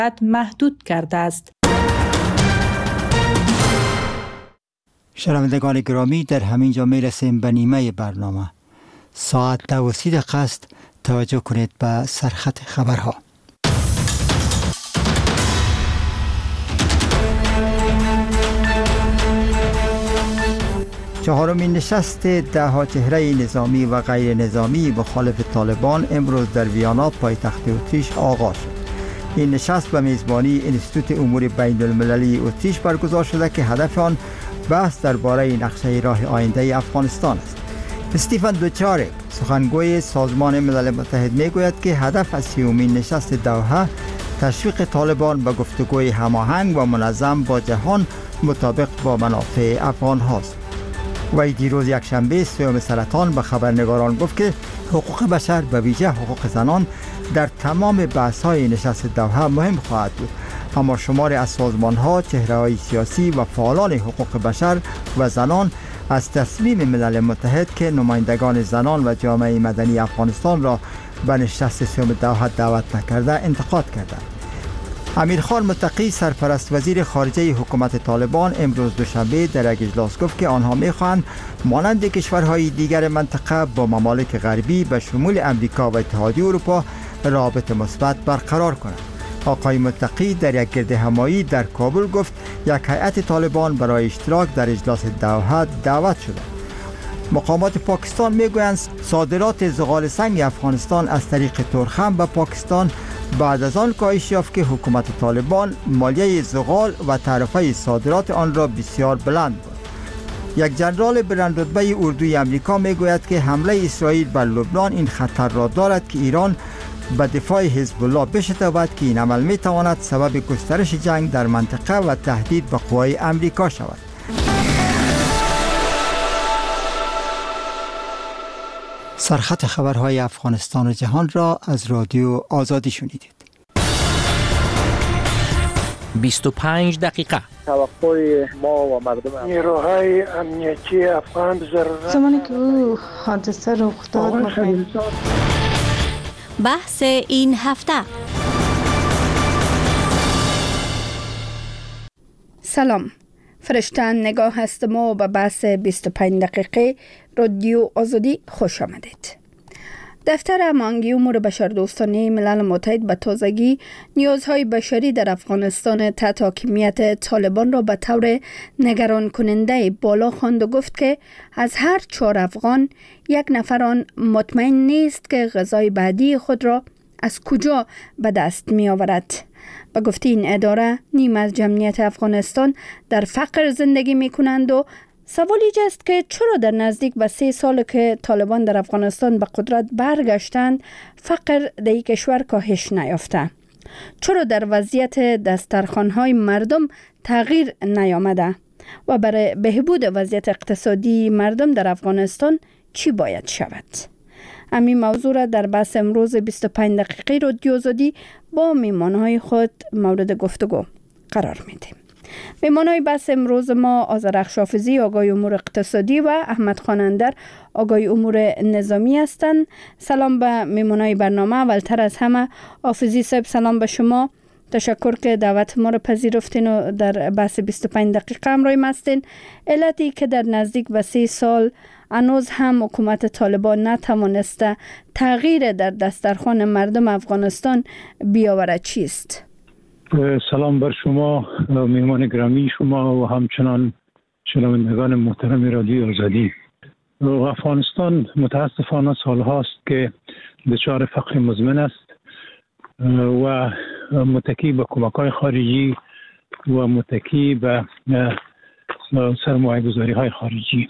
محدود کرده است. شنوندگان گرامی، در همین جا میرسیم به نیمه برنامه. ساعت 2:30 است. توجه کنید به سرخط خبرها. چهارمین نشست 10 چهره نظامی و غیر نظامی مخالف طالبان امروز در ویانا پایتخت اتریش آغاز شد. این نشست به میزبانی انستیتوت امور بین المللی اتریش برگزار شده که هدف آن بحث درباره نقشه راه آینده افغانستان است. استیفن دوچارک، سخنگوی سازمان ملل متحد، میگوید که هدف از 30مین نشست دوحه تشویق طالبان به گفتگوی هماهنگ و منظم با جهان مطابق با منافع افغان هاست. وی دیروز یکشنبه 3 سرطان به خبرنگاران گفت که حقوق بشر به ویژه حقوق زنان در تمام بحث‌های نشست دوحه مهم خواهد بود. اما شماری از سازمان‌ها، چهره‌های سیاسی و فعالان حقوق بشر و زنان از تصمیم ملل متحد که نمایندگان زنان و جامعه مدنی افغانستان را به نشست 3 دوحه دعوت نکرده انتقاد کردند. امیرخان متقی، سرپرست وزیر خارجه حکومت طالبان، امروز دوشنبه در یک اجلاس گفت که آنها می‌خواهند مانند کشورهای دیگر منطقه با ممالک غربی به شمول امریکا و اتحادیه اروپا رابطه مثبت برقرار کنند. آقای متقی در یک گردهمایی در کابل گفت یک هیئت طالبان برای اشتراک در اجلاس دوحه دعوت شده. مقامات پاکستان میگویند صادرات زغال سنگ افغانستان از طریق ترخم به پاکستان بعد از آن کاهش یافت که حکومت طالبان مالیه زغال و تعرفه صادرات آن را بسیار بلند بود. یک جنرال بلندرتبه اردوی امریکا میگوید که حمله اسرائیل بر لبنان این خطر را دارد که ایران به دفاع حزب الله بشتابد که این عمل میتواند سبب گسترش جنگ در منطقه و تهدید به قوای امریکا شود. سرخط خبرهای افغانستان و جهان را از رادیو آزادی شنیدید. 25 دقیقه. توقع ما و مردم نیروهای امنیتی افغان ضرورت زمانی که او حادثه رخ داد بحث این هفته. سلام، فرشتن نگاه هستم و به بحث 25 دقیقه رادیو آزادی خوش آمدید. دفتر هماهنگی امور بشردوستانه ملل متحد به تازگی نیازهای بشری در افغانستان تحت حاکمیت طالبان را به طور نگران کننده بالا خواند و گفت که از هر 4 افغان 1 نفر آن مطمئن نیست که غذای بعدی خود را از کجا به دست می آورد. به گفته این اداره نیم از جمعیت افغانستان در فقر زندگی می کنند و سوال ایجاد است که چرا در نزدیک به 3 سال که طالبان در افغانستان به قدرت برگشتند فقر در این کشور کاهش نیافته؟ چرا در وضعیت دسترخوان‌های مردم تغییر نیامده؟ و برای بهبود وضعیت اقتصادی مردم در افغانستان چی باید شود؟ همین موضوع را در بحث امروز 25 دقیقه رادیو آزادی با میمانهای خود مورد گفتگو قرار میدیم. میمانهای بحث امروز ما آذرخش حافظی، آقای امور اقتصادی و احمد خان اندر، آقای امور نظامی هستند. سلام به میمانهای برنامه. اولتر از همه حافظی صاحب، سلام به شما. تشکر که دعوت ما را پذیرفتین و در بحث 25 دقیقه همراه ما هستین. علتی که در نزدیک به 3 سال هنوز هم حکومت طالبان نتوانسته تغییر در دسترخوان مردم افغانستان بیاورد چیست؟ سلام بر شما میهمان گرامی شما و همچنان شنوندگان محترم رادیو آزادی. افغانستان متاسفانه سال هاست که دچار فقر مزمن است و متکی به کمک‌های خارجی و متکی به سرمایه‌گذاری های خارجی.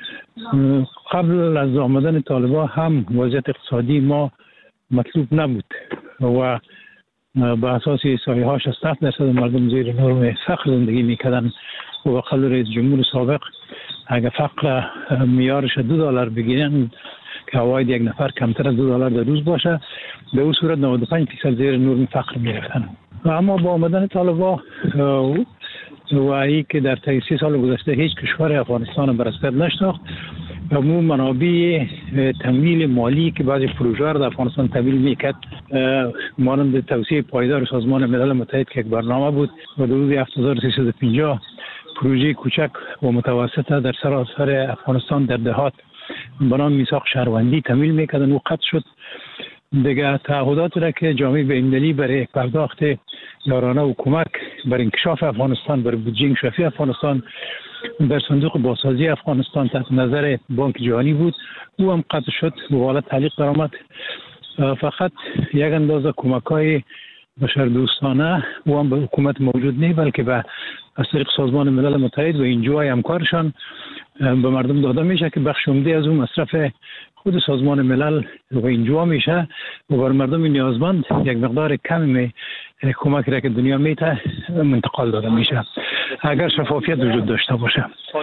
قبل از آمدن طالبان هم وضعیت اقتصادی ما مطلوب نبود و به اساس احصایه ها 60% مردم زیر نرم فقر زندگی میکردن و به قول رئیس جمهور سابق اگر فقر معیارش $2 بگیرن که عواید 1 نفر کمتر از $2 در روز باشه، به اون صورت 95% زیر نرم فقر میرفتن. اما با آمدن طالبان و ای که در طی 3 سال گذشته هیچ کشور افغانستان بر اسپید نشناخت، مو منابع تمویل مالی که بعضی پروژه را در افغانستان تمویل میکرد، مانند توسعه پایدار سازمان ملل متحد که یک برنامه بود و حدود 7350 پروژه کوچک و متوسط در سراسر افغانستان در دهات به نام میثاق شهروندی تمویل میکردن و قطع شد. دیگه تعهدات را که جامعه بین‌المللی برای پرداخت یارانه و کمک بر انکشاف افغانستان، بر بودجه انکشافی افغانستان در صندوق بازسازی افغانستان تحت نظر بانک جهانی بود، او هم قطع شد و حالا تعلیق درآمد. فقط یک اندازه کمک‌های بشردوستانه و هم به حکومت موجود نیست، بلکه به از طریق سازمان ملل متحد و انجوهای همکارشان به مردم داده میشه که بخش عمده از اون مصرف خود سازمان ملل و انجوها میشه و بر مردم نیازمند یک مقدار کمی کمک را که دنیا میته منتقل داده میشه اگر شفافیت وجود داشته باشه.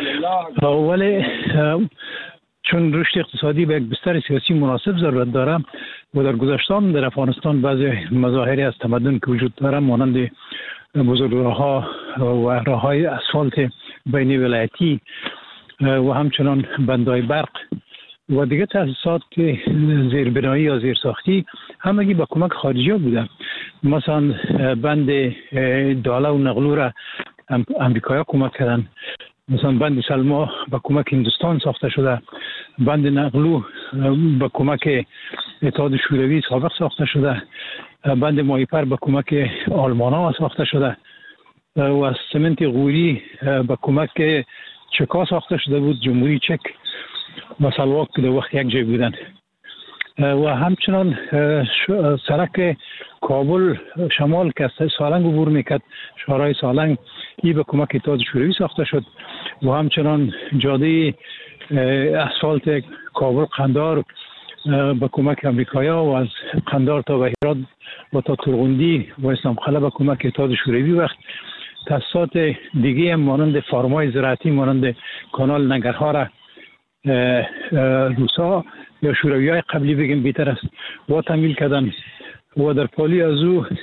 ولی چون رشد اقتصادی به یک بستر سیاسی مناسب ضرورت داره و در گذشته هم در افغانستان بعضی مظاهری از تمدن که وجود داره مانند بزرگراه‌ها و راه‌های اسفالت بین ولایتی و همچنان بندهای برق و دیگه تأسیسات که زیربنایی یا زیرساختی همگی با کمک خارجی ها بوده. مثلا بند داله و نقلو را امریکایی کمک کردن، مثلا بند سلما با کمک هندوستان ساخته شده، بند نقلو با کمک اتحاد شوروی سابق ساخته شده، بند مایپر با کمک آلمان ها ساخته شده و سمنت غوری با کمک چکا ساخته شده بود، جمهوری چک و سلواک در وقت یک جای بودن. و همچنان سرک کابل شمال که از سالنگ عبور میکرد، شهرهای سالنگ، ای به کمک اتحاد شوروی ساخته شد و همچنان جاده اسفالت کابل قندار به کمک امریکایا و از قندار تا بهیرات و تا ترغندی و اسلام قلعه به کمک اتحاد شوروی. وقت تاسیسات دیگه هم مانند فارمای زراعتی مانند کانال نگرها را روسا یا شوروی های قبلی بگیم بیتر است و تمویل کردن و در پالی از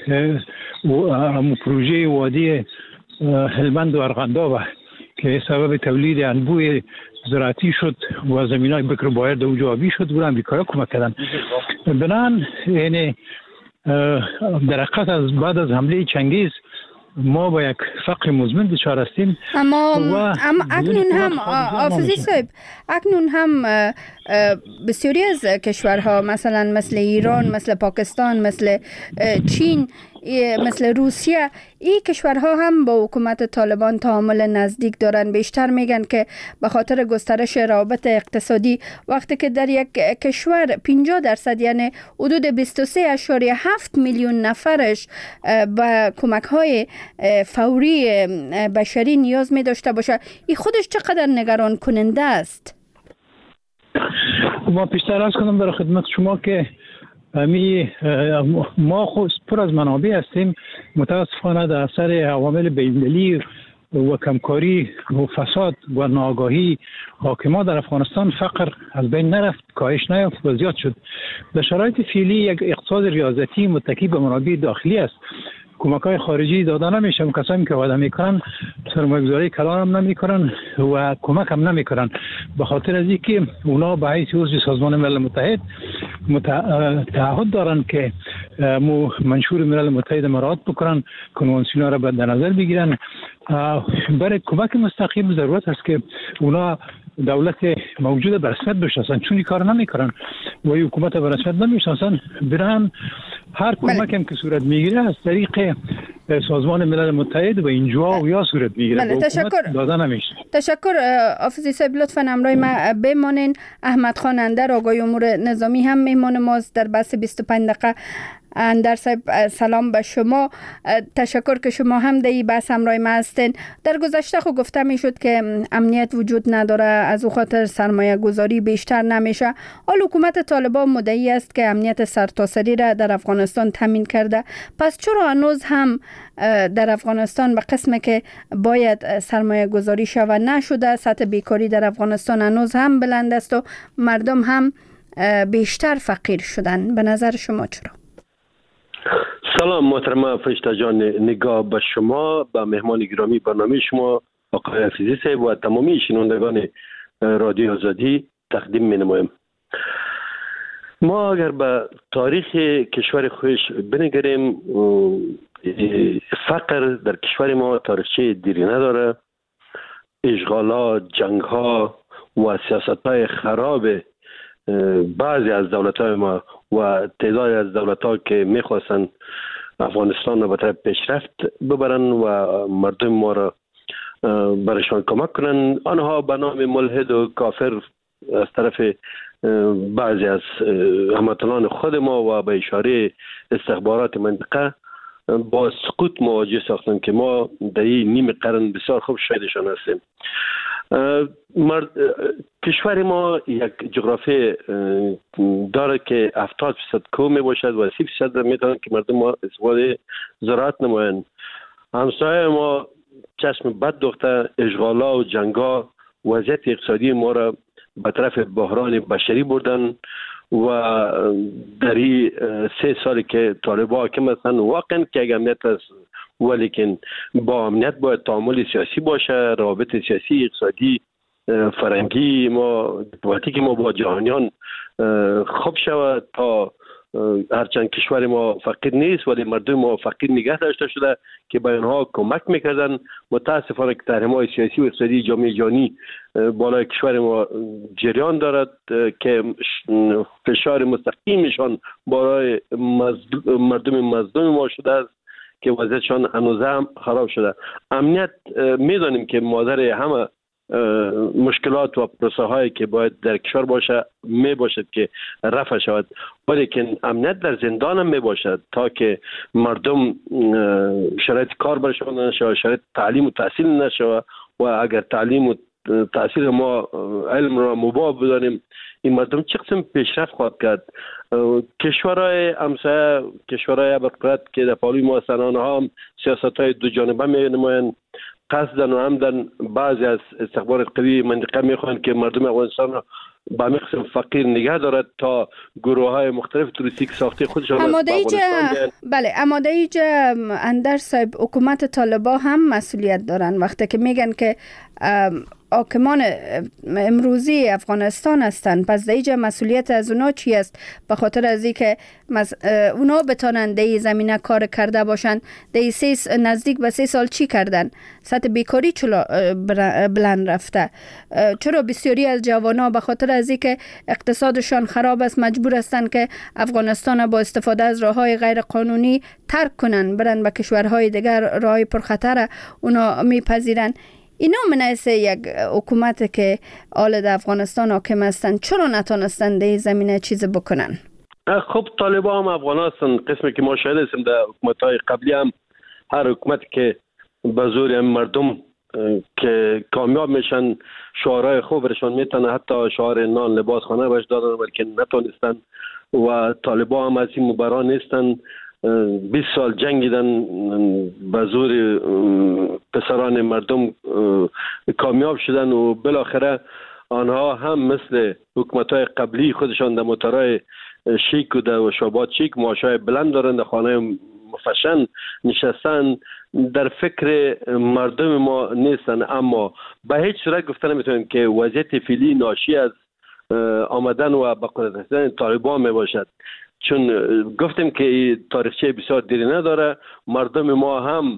او پروژه وادی هلمند و ارغنداب که سبب تولید انبوه زراعتی شد و زمین های بکر بایر در اوجا آبی شد و امریکایی کمک کردن. بنان یعنی در حقیقت از بعد از حمله چنگیز ما با یک فقر مزمن دچار هستیم. اما اکنون هم آفزی صاحب، اکنون هم بسیاری از کشورها مثل ایران، مثل پاکستان، مثل چین، مثل روسیه، این کشورها هم با حکومت طالبان تعامل نزدیک دارن. بیشتر میگن که به خاطر گسترش روابط اقتصادی وقتی که در یک کشور 50% یعنی حدود 23.7 میلیون نفرش به کمک های فوری بشری نیاز می داشته باشه، این خودش چقدر نگران کننده است؟ ما پیشتر از کنم در خدمت شما که ما خود پر از منابع هستیم، متاسفانه در اثر عوامل بین‌المللی و کمکاری و فساد و ناآگاهی حاکمان در افغانستان فقر از بین نرفت، کاهش نیافت و زیاد شد. در شرایط فعلی یک اقتصاد ریاضتی متکی به منابع داخلی است. کمک‌های خارجی داده نمیشه، کسایی که وعده میکنن سرمایه‌گذاری کلان هم نمیکنن و کمک هم نمیکنن، به خاطر از اینکه اونا به حیث عضو سازمان ملل متحد تعهد دارن که منشور ملل متحد مراعات بکنن، کنوانسیون را در نظر بگیرن. برای کمک مستقیم ضرورت است که اونا دولت موجود به رسمیت بشناسن، چون این کار نمیکنن و حکومت به رسمیت نمیشناسن. برن هر کمک هم که صورت میگیره از طریق سازمان ملل متحد و انجوها و یا صورت میگیره. تشکر آفزی صاحب، لطفاً همراه ما بمانین. احمد خان اندر، آقای امور نظامی هم میهمان ماست در بحث 25 دقیقه. اندر صاحب سلام به شما، تشکر که شما هم در این بحث همراه ما هستین. در گذشته خود گفته می شد که امنیت وجود نداره، از او خاطر سرمایه گذاری بیشتر نمیشه. حال حکومت طالبان مدعی است که امنیت سرتاسری را در افغانستان تامین کرده، پس چرا هنوز هم در افغانستان به قسمی که باید سرمایه گذاری شود نشده؟ سطح بیکاری در افغانستان هنوز هم بلند است و مردم هم بیشتر فقیر شدن. به نظر شما چرا؟ سلام محترم فرشته جان، نگاه به شما، به مهمان گرامی برنامه شما آقای حفیظی صاحب و تمامی شنوندگان رادیو آزادی تقدیم می نماییم. ما اگر به تاریخ کشور خویش بنگریم، فقر در کشور ما تاریخچه دیری نداره. اشغالات، جنگ‌ها و سیاست‌های خراب بعضی از دولت‌های ما و تعدادی از دولت‌ها که می‌خواستن افغانستان رو به طرف پیشرفت ببرن و مردم ما را برایشان کمک کنن، آنها به نام ملحد و کافر از طرف بعضی از هموطنان خود ما و به اشاره استخبارات منطقه با سقوط مواجه ساختن که ما در این نیم قرن بسیار خوب شاهدشان هستیم. کشور ما یک جغرافی داره که 70% کوه می باشد و 30% میتونن که مردم ما استفاده زراعت نمایند. همسایه ما چشم بد دوخته، اشغالا و جنگا وضعیت اقتصادی ما را به طرف بحران بشری بردن و در این 3 سالی که طالبان حاکم هستند واقعا که اگر امنیت است، ولیکن با امنیت باید تعامل سیاسی باشه، روابط سیاسی، اقتصادی، فرهنگی ما، دیپلماتیک ما با جهانیان خوب شود تا هرچند کشور ما فقیر نیست ولی مردم ما فقیر نگه داشته شده که به آنها کمک میکردن. متاسفانه که تحریم‌های سیاسی و اقتصادی جامعه جهانی بالای کشور ما جریان دارد که فشار مستقیمشان بالای مردم مظلوم ما شده است که وضعیتشان هنوز هم خراب شده. امنیت میدانیم که مادر همه مشکلات و پروسه هایی که باید در کشور باشه می باشد که رفع شود، ولیکن امنیت در زندان هم می باشد تا که مردم شرایط کار برشان نشود، شرایط تعلیم و تحصیل نشود و اگر تعلیم و تحصیل ما علم را مباح بدانیم این مردم چه قسم پیشرفت خواهد کرد. کشورهای همسایه، کشورهای ابرقدرت که در پالوی ما هستند آنها هم سیاست‌های دو جانبه می نمایند. قصدن و عمدن بعضی از استخبارات قوی منطقه میخوان که مردم افغانستان را به مقصد فقیر نگه دارد تا گروه های مختلف توریستیک ساخته خودشان اماده ایجا اندر صاحب حکومت طالبان هم مسئولیت دارن وقتی که میگن که حاکمان امروزی افغانستان هستند، پس دیگه مسئولیت از اونا چی است؟ به خاطر از اینکه اونا بتانند در زمینه کار کرده باشند. در نزدیک به 3 سال چی کردن؟ سطح بیکاری چلا بلند رفته. چرا بسیاری از جوانان به خاطر از اینکه اقتصادشان خراب است مجبور هستند که افغانستان با استفاده از راههای غیر قانونی ترک کنن، برن به کشورهای دیگر، راههای پرخطر اونا میپذیرن. اینا منعکس یک حکومت که آل در افغانستان حاکم هستند چرا نتونستن در زمینه چیز بکنن؟ خب طالبان هم افغان هستند. قسمی که ما شاهد هستیم در حکومت‌های قبلی هم هر حکومت که به زور مردم که کامیاب میشن شعارهای خوب برشان میتونه، حتی شعار نان لباس خانه باش دادن ولی نتونستن و طالبان هم از این مبرا نیستن. 20 سال جنگیدن به زور پسران مردم کامیاب شدن و بالاخره آنها هم مثل حکومت‌های قبلی خودشان در موتورهای شیک و در شعبات شیک معاشهای بلند دارند، در خانه مفشن نشستن، در فکر مردم ما نیستن. اما به هیچ صورت گفته نمیتونیم که وضعیت فعلی ناشی از آمدن و به قدرت رسیدن طالبان می باشد، چون گفتیم که تاریخچه بسیار دیری نداره. مردم ما هم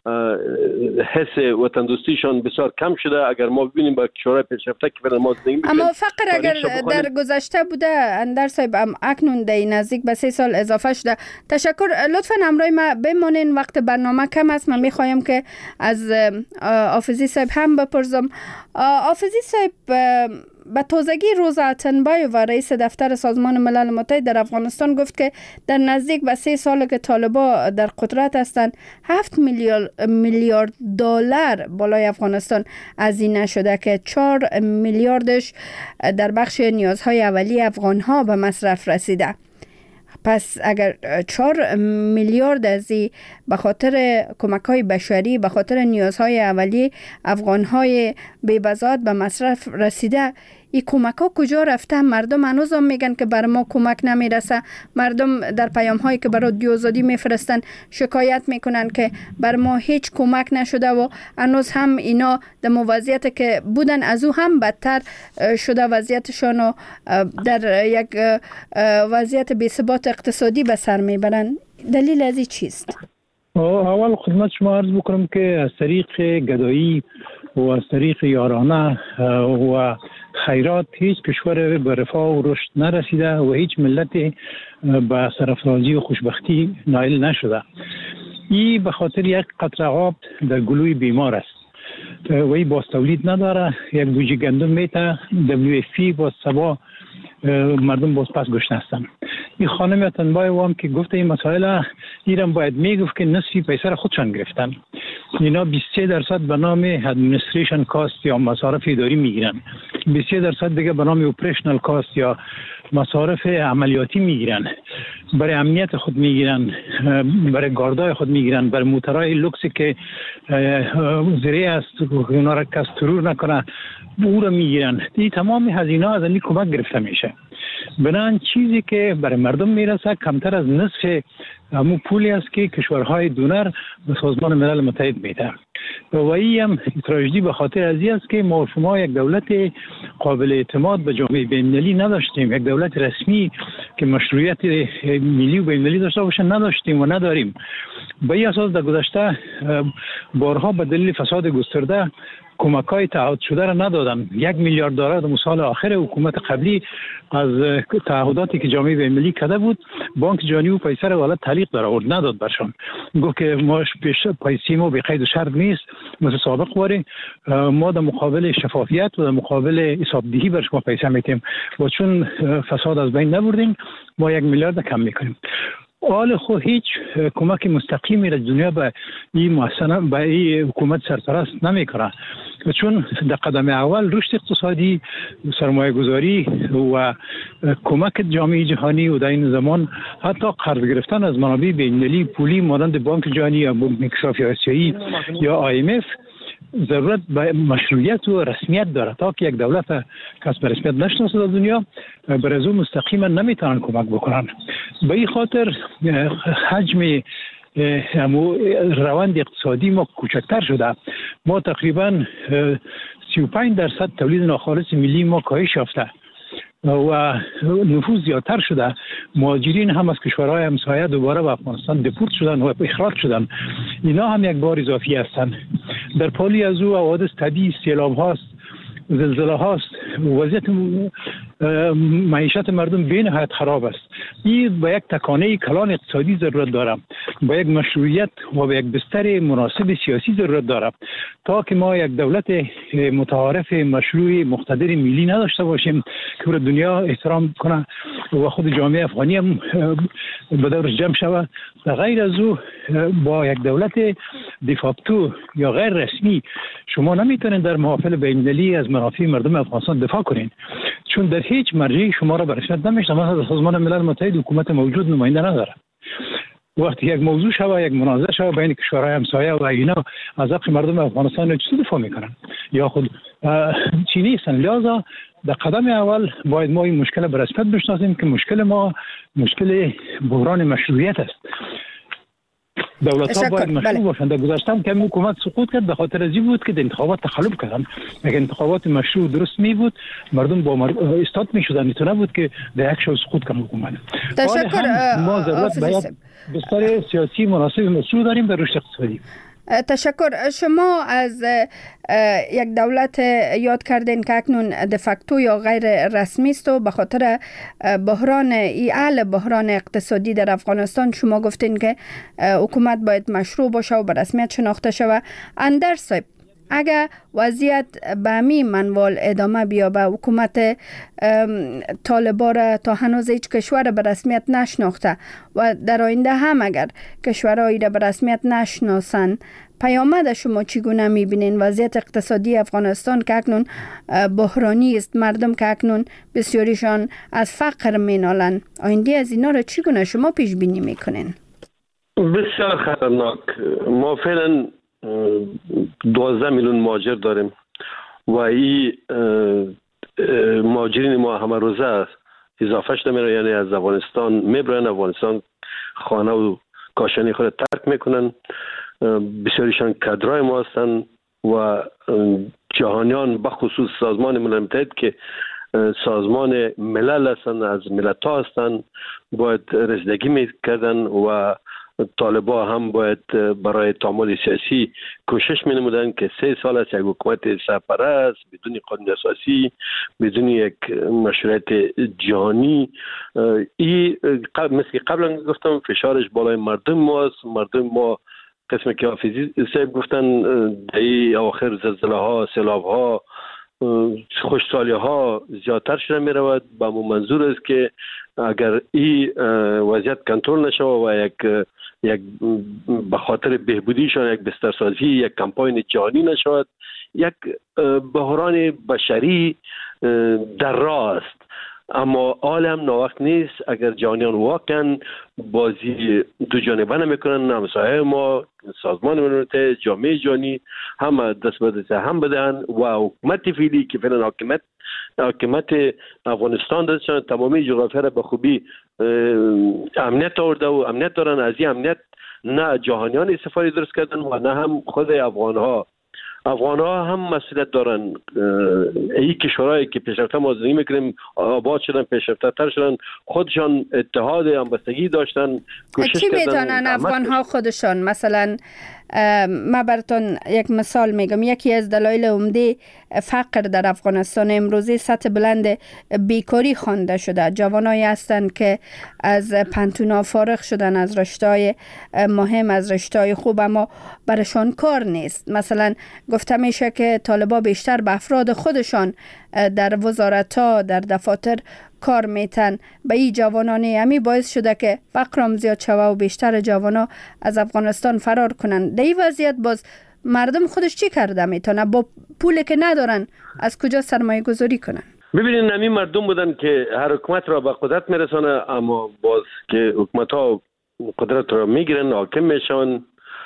حس وطن دوستیشان بسیار کم شده. اگر ما ببینیم با کشورهای پیشرفته که فعلا ما زندگی می‌کنیم، اما فقر اگر در گذشته بوده اندر صاحب اکنون در نزدیک به 3 سال اضافه شده. تشکر. لطفا همراه ما بمانین، وقت برنامه کم است. من میخوایم که از حافظی صاحب هم بپرسم. حافظی صاحب، به تازگی روزا اتنبایوف رئیس دفتر سازمان ملل متحد در افغانستان گفت که در نزدیک به 3 سال که طالبان در قدرت هستند 7 میلیارد دلار بالای افغانستان هزینه شده که 4 میلیاردش در بخش نیازهای اولیه افغانها به مصرف رسیده. پس اگر 4 میلیارد از این به خاطر کمک‌های بشری، به خاطر نیازهای اولیه افغان‌های بی‌بضاعت به مصرف رسیده، این کمک ها کجا رفته؟ مردم هنوز هم میگن که بر ما کمک نمیرسه. مردم در پیام هایی که برای رادیو آزادی میفرستن شکایت میکنن که بر ما هیچ کمک نشده و هنوز هم اینا در وضعیت که بودن از او هم بدتر شده وضعیتشان و در یک وضعیت بی‌ثبات اقتصادی به سر میبرن. دلیل از این چیست؟ اول خدمت شما عرض بکنم که از طریق گدایی و از طریق یارانه و خیرات هیچ کشور به رفاه و رشد نرسیده و هیچ ملت به سرافرازی و خوشبختی نائل نشده. این به خاطر یک قطره آب در گلوی بیمار است و این باز تولید نداره. یک بوجه گندم میته WFP باز سبا مردم باز پس گشنه هستن. این خانم اتنبای وام که گفته این مسائل ایران باید میگفت که نصفی پیسر خودشان گرفتن. اینا 23% به نام ادمنستریشن کاست یا مصارف اداری میگیرن، 23% دیگه به نام اپریشنال کاست یا مصارف عملیاتی میگیرن، برای امنیت خود میگیرن، برای گاردای خود میگیرن، برای موترهای لوکسی که زیره است اونا را کس ترور نکنه او را میگیرن. این تمام هزینه از این کمک گرفته میشه. بنان چیزی که برای مردم میرسه کمتر از نصف همون پولی است که کشورهای دونر به سازمان ملل متحد میده. و این هم تراژدی به خاطر از این است که ما شما یک دولت قابل اعتماد به جامعه بین‌المللی نداشتیم، یک دولت رسمی که مشروعیت ملی و بین‌المللی داشته باشه نداشتیم و نداریم. به این اساس در گذشته بارها به دلیل فساد گسترده کمک‌های تعهد شده را ندادن. 1 میلیارد دلار در سال آخر حکومت قبلی از تعهداتی که جامعه بین‌المللی کرده بود بانک جهانی و پیسه را والا تعلیق داره و نداد برشان. گفت که ما پیش پیسه ما به قید و شرط نیست مثل سابق واره، ما در مقابل شفافیت و در مقابل حسابدهی بر شما پیسه میتیم و چون فساد از بین نبردیم ما 1 میلیارد کم میکنیم. حال خو هیچ کمک مستقیمی را دنیا به این محسنه به این حکومت سرپرست نمیکنه، چون در قدم اول رشد اقتصادی، سرمایه گذاری و کمک جامعه جهانی و در این زمان حتی قرض گرفتن از منابع بین‌المللی پولی مانند بانک جهانی یا بانک انکشافی آسیایی یا IMF ضرورت به مشروعیت و رسمیت داره. تا که یک دولت کسب رسمیت نشناسه در دنیا برای او مستقیما نمیتونن کمک بکنن. به این خاطر حجم روند اقتصادی ما کوچکتر شده. ما تقریبا 35% تولید ناخالص ملی ما کاهش یافته و نفوذ زیادتر شده. مهاجرین هم از کشورهای همسایه دوباره به افغانستان دپورت شدن و اخراج شدن. اینا هم یک بار اضافی هستند. در پالی از او حوادث طبیعی، سیلاب هاست، زلزله هاست، وضعیت معیشت مردم به نهایت خراب است. این با یک تکانه کلان اقتصادی ضرورت داره، با یک مشروعیت و با یک بستر مناسب سیاسی ضرورت داره. تا که ما یک دولت متعارف مشروع مقتدر ملی نداشته باشیم که بر دنیا احترام کنه و خود جامعه افغانی هم به دورش جمع شود، و غیر از او با یک دولت دیفاکتو یا غیر رسمی شما نمیتونید در محافل بین‌المللی از منافع مردم افغانستان دفاع کنین، چون در هیچ مرجعی شما را به رسمیت نمیشناسه. مثلا سازمان ملل متحد حکومت موجود نماینده نداره. وقتی یک موضوع شود، یک منازعه شود بین کشورهای همسایه و اینا، از حق مردم افغانستان چطور دفاع میکنن؟ یا خود چی نیستن. لذا در قدم اول باید ما این مشکل به رسمیت بشناسیم که مشکل ما مشکل بحران مشروعیت است. دولت‌ها باید مشروع باشند. در گذشته هم که حکومت سقوط کرد به خاطر ازی بود که در انتخابات تخلف کردن. اگر انتخابات مشروع درست می بود مردم با استاد می شدن. تو نبود که در یک شو سقوط کنه حکومت. تشکر. ما ضرورت باید بستر سیاسی مناسب مشروع داریم در رشد اقتصادی. تشکر. شما از یک دولت یاد کردین که اکنون دفاکتو یا غیر رسمی است و به خاطر بحران اقتصادی در افغانستان شما گفتین که حکومت باید مشروع باشه و به رسمیت شناخته شود. اندر صاحب، اگر وضعیت به همین منوال ادامه بیابه، حکومت طالبان را تا هنوز هیچ کشور به رسمیت نشناخته و در آینده هم اگر کشورهایی را به رسمیت نشناسن، پیامد شما چگونه میبینین؟ وضعیت اقتصادی افغانستان که اکنون بحرانی است، مردم که اکنون بسیاریشان از فقر مینالن، آینده از اینا را چگونه شما پیش بینی میکنین؟ بسیار خطرناک. ما فعلا 12 میلیون مهاجر داریم و این مهاجرین ما همه روزه اضافه شده میره، یعنی از افغانستان میبرن، افغانستان خانه و کاشانی خود ترک میکنن. بسیاریشان کادرای ما هستن و جهانیان بخصوص سازمان ملل متحد که سازمان ملل هستن، از ملت ها هستن، باید رسیدگی میکردن و طالبا هم باید برای تعامل سیاسی کوشش می نمودن که 3 سال است یک حکومت سرپرست بدون قانون اساسی، بدون یک مشروعیت جهانی، این مثل قبلا گفتم فشارش بالای مردم ماست. مردم ما قسمی که حافظی صاحب گفتن در آخر زلزله ها، سیلاب ها، خوشسالی ها زیادتر شده می رود. با مو منظور است که اگر این وضعیت کنترل نشه و یک به خاطر بهبودیشان یک بسترسازی، یک کمپاین جهانی نشود، یک بحران بشری در راه است. اما عالم ناوقت نیست. اگر جهانیان واقعا بازی دو جانبه نمیکنن، همسایه ما، سازمان ملل متحد، جامعه جهانی هم دست به دست هم بدهن و حکومت فعلی که فعلا حکومت افغانستان داشتن تمامی جغرافیا را به خوبی امنیت آورده و امنیت دارن. از این امنیت نه جهانیان استفاده درست کردن و نه هم خود افغان ها هم مسئولیت دارن. این کشورهایی که پیشرفته ما زندگی میکنیم آباد شدن، پیشرفته تر شدن، خودشان اتحاد همبستگی داشتن، کوشش چی کردن. میتونن افغان ها خودشان؟ مثلا ما براتون یک مثال میگم. یکی از دلایل عمده فقر در افغانستان امروزی سطح بلند بیکاری خوانده شده. جوانایی هستند که از پانتونا فارغ شدن، از رشته‌های مهم، از رشته‌های خوب، اما برشان کار نیست. مثلا گفته میشه که طالبا بیشتر به افراد خودشان در وزارت‌ها، در دفاتر کار میتن. به این جوانانی همی باعث شده که فقرم زیاد شوه و بیشتر جوانا از افغانستان فرار کنن. در این وضعیت باز مردم خودش چی کرده میتونه؟ با پولی که ندارن از کجا سرمایه گذاری کنن؟ ببینید همین مردم بودن که هر حکومت را به قدرت میرسانه، اما باز که حکومت ها قدرت را میگیرن، حاکم میشن،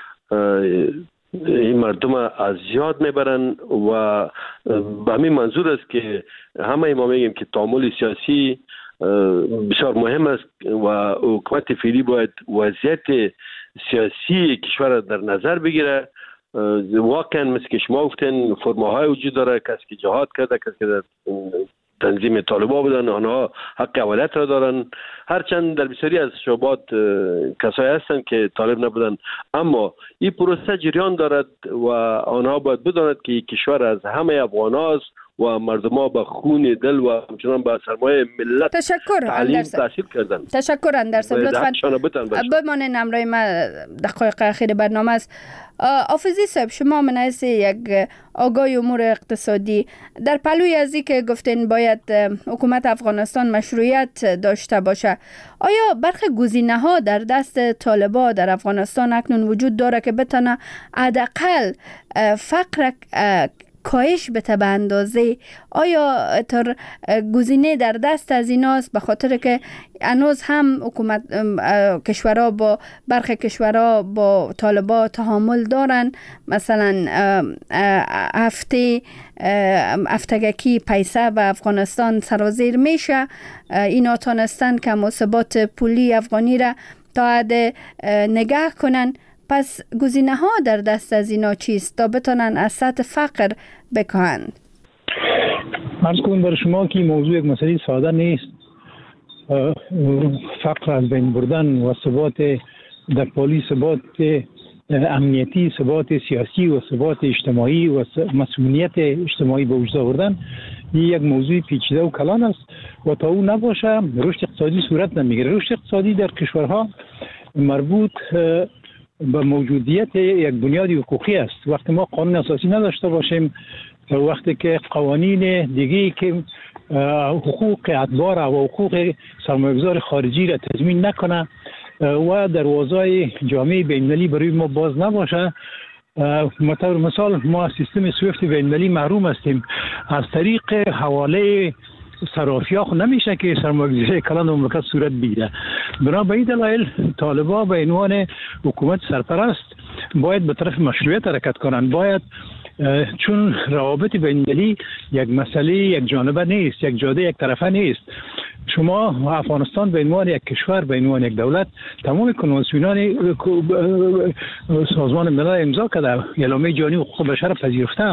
این مردم از یاد میبرن و به همین منظور است که همه ما میگیم که تعامل سیاسی بسیار مهم است و حکومت فعلی باید وضعیت سیاسی کشور در نظر بگیره. واقعا مثل که شما گفتین فرماهای وجود داره، کسی که جهاد کرده، کسی که در تنظیم طالبا بودن، آنها حق اولت را دارن. هرچند در بسیاری از شعبات کسایی هستند که طالب نبودن، اما این پروسه جریان دارد و آنها باید بداند که این کشور از همه افغان هاست و مردم ها به خون دل و همچنان به سرمایه ملت تعلیم تحصیل کردن. تشکر اندرسه. لطفاً بمانید همراه ما. دقایق اخیر برنامه است. حافظی صاحب، شما من حیث یک آگاه امور اقتصادی در پلوی از این که گفتین باید حکومت افغانستان مشروعیت داشته باشه، آیا برخی گزینه‌ها در دست طالبا در افغانستان اکنون وجود داره که بتونه حداقل فقر کاهش بده به اندازه؟ آیا تر گزینه در دست از ایناست؟ به خاطر که هنوز هم حکومت کشورها با برخی کشورها با طالبا تعامل دارن. مثلا هفتگکی پیسه به افغانستان سرازیر میشه. اینا تانستن که مصبات پولی افغانی را تا حد نگه کنن. پس گزینه ها در دست از اینا چیست تا بتونن از سطح فقر بکاهند؟ عرض کنم بر شما که موضوع یک مسئله ساده نیست. فقر از بین بردن و ثبات در پالی، ثبات امنیتی، ثبات سیاسی و ثبات اجتماعی و مسئولیت اجتماعی به وجود آوردن یک موضوع پیچیده و کلان است و تا او نباشه رشد اقتصادی صورت نمیگیره. رشد اقتصادی در کشورها مربوط به موجودیت یک بنیاد حقوقی است. وقتی ما قانون اساسی نداشته باشیم، وقتی که قوانین دیگه که حقوق ادوار و حقوق سرمایه‌گذار خارجی را تضمین نکنه و دروازه جامعه بین‌المللی برای ما باز نباشه، مثال ما از سیستم سویفت بین‌المللی محروم هستیم. از طریق حواله صرافی‌ها نمیشه که سرمایه‌گذاری کلان مملکت صورت بگیره. بنابراین دلایل طالبان به عنوان حکومت سرپرست باید به طرف مشروعیت حرکت کنند، باید چون روابط بین‌المللی یک مسئله یک جانبه نیست، یک جاده یک طرفه نیست. شما افغانستان به عنوان یک کشور، به عنوان یک دولت، تمام کنوانسیون‌های سازمان ملل امضا کرده، اعلامیه جهانی حقوق بشر پذیرفته،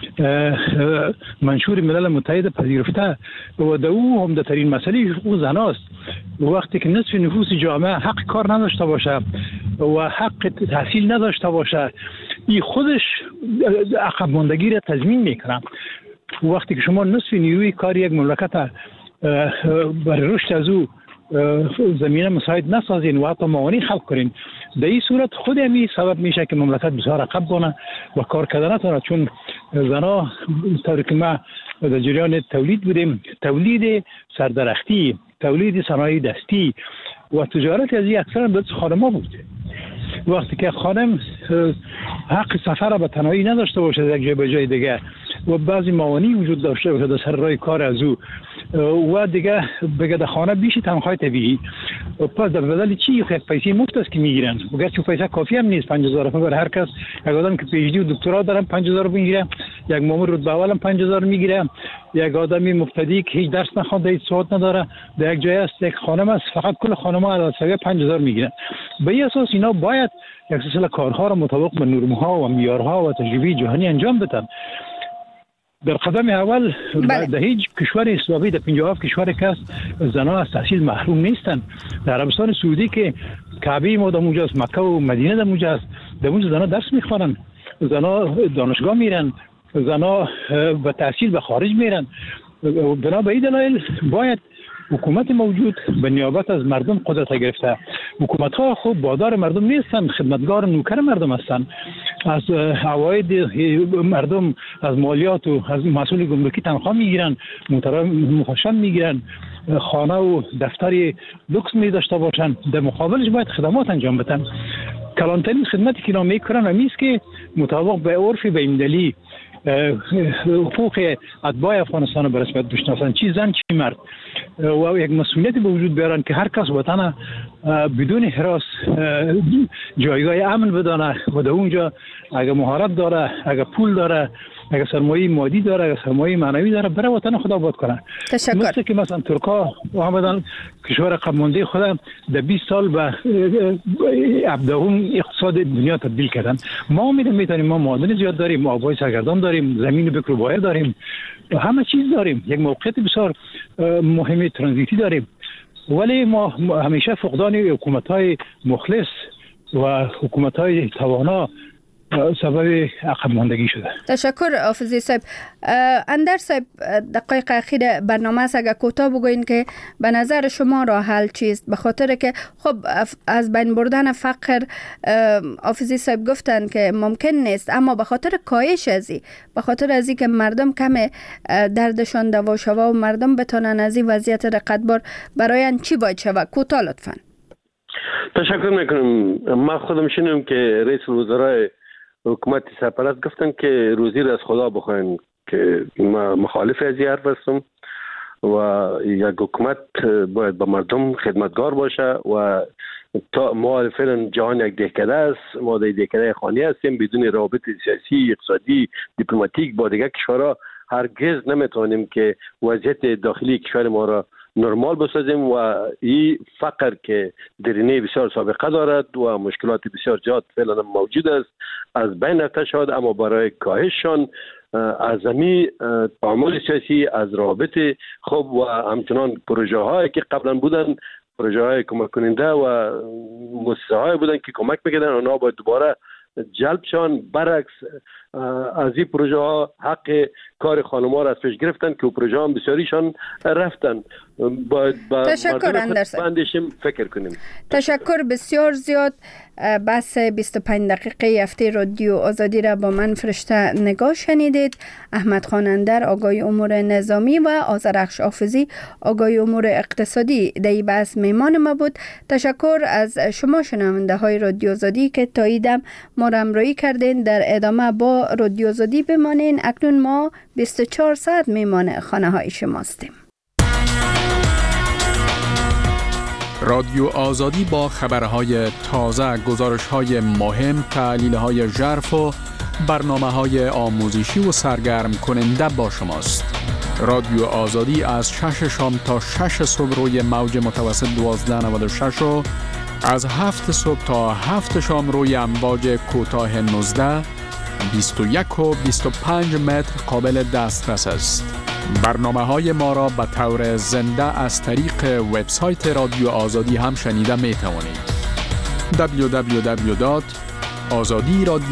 منشور ملل متحد پذیرفته و در او عمده‌ترین مسئله حقوق زن است. وقتی که نصف نفوس جامعه حق کار نداشته باشه و حق تحصیل نداشته باشه، این خودش عقب ماندگی را تضمین میکنه. وقتی که شما نصف نیروی کار یک مملکت برای رشد از او زمینه مساعد نسازین و حتی موانع خلق کنین، در این صورت خود همی سبب میشه که مملکت بسیار عقب بانه و کار کردن نتونه. چون زنها طوری که ما در جریان تولید بودیم، تولید سردرختی، تولید صنایع دستی و تجارت از این اکثر به خانم‌ها بود. وقتی که خانم حق سفر به تنهایی نداشته باشه از یک جای به جای دیگه و بعضی موانعی وجود داشته باشه در سر راه کار از او و دیگه بگه در خانه بیشی تنخواه طبیعی، پس در بدل چی یک پیسه مفت است که میگیرن و گرچه پیسه کافی هم نیست. 50,000 برای هر کس. یک آدم که پی اچ دی و دکترا دارن 50,000 میگیره، یک مامور رتبه اول هم 50,000 میگیره، یک آدمی مبتدی که هیچ درس نخوانده، هیچ سواد نداره، در یک جای است، یک خانم است، فقط کل خانم‌ها از سویه 50,000 میگیرن. به این اساس اینا باید یک سلسله کارها را مطابق به نرم‌ها و معیارها و تجربه جهانی انجام بدن. در قدم اول در هیچ کشور اسلامی در 57 کشور که است زنان از تحصیل محروم نیستند. در عربستان سعودی که کعبه ما در اونجاست، مکه و مدینه در اونجاست، در اونجا زنان درس میخوانند، زنان دانشگاه میرن، زنان به تحصیل به خارج میرن. بنا به این دلایل باید حکومت موجود به نیابت از مردم قدرت گرفته. حکومت ها خوب بادار مردم نیستن، خدمتگار نوکر مردم هستن. از عواید مردم، از مالیات و از مسئول گمرکی تنخواه میگیرن، مخشن میگیرن، خانه و دفتر لوکس می داشته باشن، در مقابلش باید خدمات انجام بدن. کلانترین خدمتی که اینا میکنن همیست که مطابق به عرف بین‌المللی حقوق اتباع افغانستان رو به رسمیت بشناسن، چی زن چی مرد، و یک مسئولیت به وجود بیارن که هر کس وطن بدون هراس جایگاه امن بدانه و در اونجا اگر مهارت داره، اگر پول داره، اگر سرمایه مادی داره، اگر سرمایه معنوی داره، برای وطن خود آباد کنه. مثل که مثلا ترکا آمدن کشور عقب مانده خود در 20 سال به 17 اقتصاد دنیا تبدیل کردن. ما میتونیم، ما معادن زیاد داریم، آبهای سرگردان داریم، زمین بکر و بایر داریم، همه چیز داریم، یک موقعیت بسیار مهم ترانزیتی داریم، ولی ما همیشه فقدان حکومت‌های مخلص و حکومت‌های توانا سبب عقب ماندگی شده. تشکر حافظی صاحب. اندر صاحب، دقایق اخیر برنامه است، اگر کوتاه بگوین که به نظر شما راه حل چیست؟ به خاطر که خب از بین بردن فقر حافظی صاحب گفتن که ممکن نیست، اما به خاطر کاهش ازی، به خاطر ازی که مردم کم دردشان دوا شوه و مردم بتونن از این وضعیت رقتبار برایان چی باید شوه؟ کوتاه لطفاً. تشکر میکنم. ما خودم شنیدم که رئیس الوزراء حکومت سرپرست گفتن که روزی را از خدا بخواین، که ما مخالف از این حرف هستم و یک حکومت باید به مردم خدمتگار باشه و تا ما فعلا جهان یک دهکده است، ما در دهکده خانی هستیم، بدون روابط سیاسی، اقتصادی، دیپلماتیک با دیگر کشورها هرگز نمیتونیم که وضعیت داخلی کشور ما را نرمال بسازیم و این فقر که درینه بسیار سابقه دارد و مشکلات بسیار زیاد فعلا موجود است از بین رفته شد، اما برای کاهششان از زمین تعامل سیاسی، از روابط خوب و همچنان پروژه هایی که قبلا بودن، پروژه های کمک کننده و مؤسسه های بودن که کمک میکردن، اونا باید دوباره جلب شان. برعکس از این پروژه ها حق کار خانم‌ها را از پیش گرفتن که پروژه ها بسیاریشان رفتن. باید با مردم فکر کنیم. تشکر بسیار زیاد. بحث 25 دقیقه هفته رادیو آزادی را با من فرشته نگاه شنیدید. احمد خانندر آگاهی امور نظامی و آذرخش حافظی آگاهی امور اقتصادی در این بحث میمان ما بود. تشکر از شما شنونده های رادیو آزادی که تا ایدم ما را همراهی کردین. در ادامه با رادیو آزادی بمانین. اکنون ما 24 ساعت میمان خانه های شماستیم. رادیو آزادی با خبرهای تازه، گزارش‌های مهم، تحلیل‌های ژرف و برنامه‌های آموزشی و سرگرم کننده با شماست. رادیو آزادی از 6 شام تا 6 صبح روی موج متوسط 1296 و از 7 صبح تا 7 شام روی امواج کوتاه 19 21 و 25 متر قابل دسترس است. برنامه‌های ما را به طور زنده از طریق وبسایت رادیو آزادی هم شنیده می توانید. www.azadi